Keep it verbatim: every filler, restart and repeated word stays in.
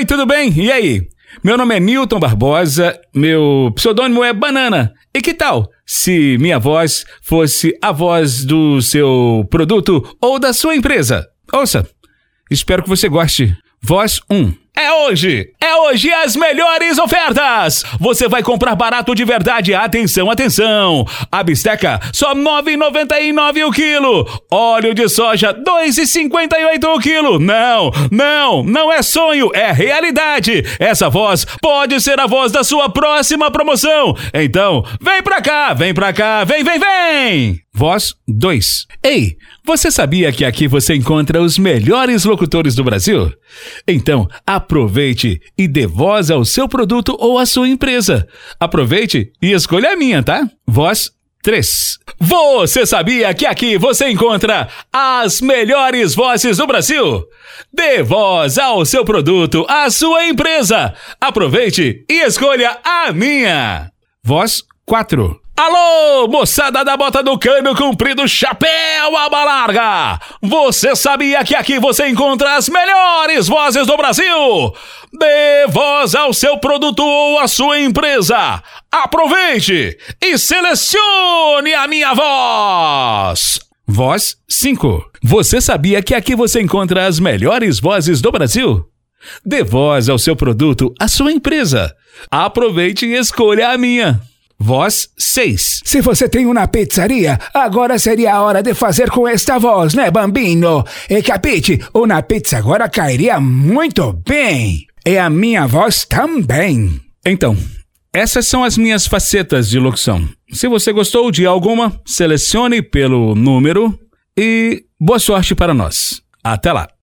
Oi, tudo bem? E aí? Meu nome é Newton Barbosa, meu pseudônimo é Banana. E que tal se minha voz fosse a voz do seu produto ou da sua empresa? Ouça, espero que você goste. Voz um. É hoje! É hoje as melhores ofertas! Você vai comprar barato de verdade. Atenção, atenção! A bisteca, só nove reais e noventa e nove centavos o quilo. Óleo de soja, dois reais e cinquenta e oito centavos o quilo. Não, não, não é sonho, é realidade. Essa voz pode ser a voz da sua próxima promoção. Então, vem pra cá, vem pra cá, vem, vem, vem! Voz dois. Ei, você sabia que aqui você encontra os melhores locutores do Brasil? Então, aproveite e dê voz ao seu produto ou à sua empresa. Aproveite e escolha a minha, tá? Voz três. Você sabia que aqui você encontra as melhores vozes do Brasil? Dê voz ao seu produto, à sua empresa. Aproveite e escolha a minha. Voz quatro. Alô, moçada da bota do cano comprido, chapéu aba larga! Você sabia que aqui você encontra as melhores vozes do Brasil? Dê voz ao seu produto ou à sua empresa. Aproveite e selecione a minha voz. Voz cinco. Você sabia que aqui você encontra as melhores vozes do Brasil? Dê voz ao seu produto, à sua empresa. Aproveite e escolha a minha. Voz seis. Se você tem uma pizzaria, agora seria a hora de fazer com esta voz, né, bambino? E capite, uma pizza agora cairia muito bem. E a minha voz também. Então, essas são as minhas facetas de locução. Se você gostou de alguma, selecione pelo número e boa sorte para nós. Até lá.